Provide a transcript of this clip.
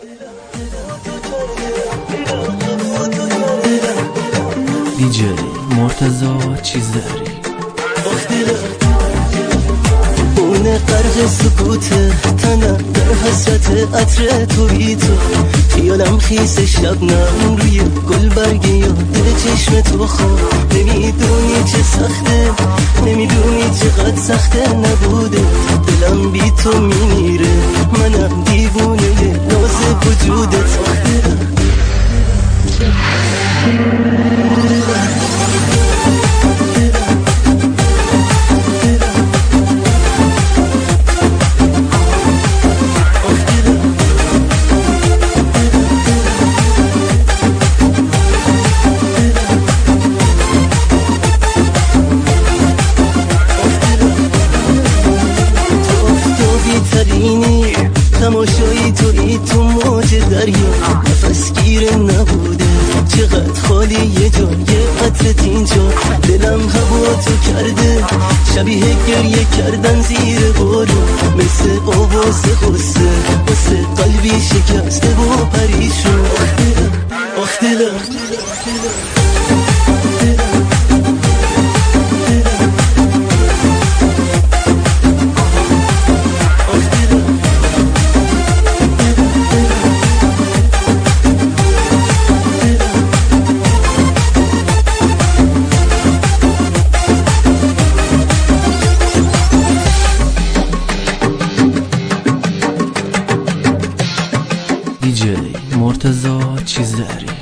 دیجی مرتضی چیزداری اون غرق سکوت تنم در حسرت عطر توی تو، خیالم خیس شبنم روی گل برگ یاد چشم تو خواب. نمیدونی چه سخته، نمیدونی چقدر سخته نبوده، دلم بی تو میمیره، منم دیوونه ناز وجودت. تماشایی توی تو موج دریا، نفس گیر نبوده، چقدر خالی یه جای قطرت اینجا. دلم هوا تو کرده، شبیه گریه کردن زیر بارون، مثل آواز غصه واسه قلبی شکسته و پریشون. آخ دلم دیجی مرتضی چیزداری.